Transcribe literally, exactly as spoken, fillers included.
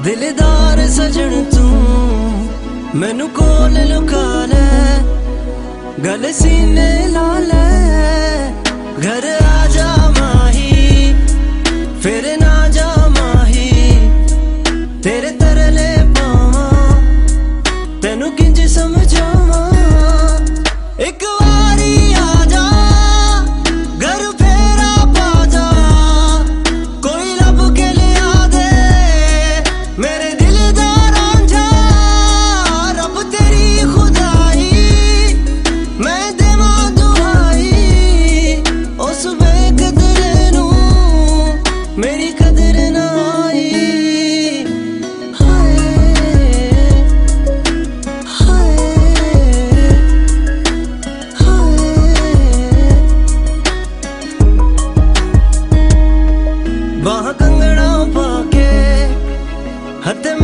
दिलदार सजन तू मैनू कोल लुका ले, गल सीने ला ले, घर आजा माही फिर ना जा माही, तेरे तरले पावा तेनू किंज समझावा। एक वारी आजा घर फेरा पा जा, कोई लब के लिया दे मेरे दिल दा रांझा। रब तेरी खुदाई मैं देवा दुआई, उस बेकदरे नू मेरी कदर ना आई। हाय हाय बाह कंगना पाके हथ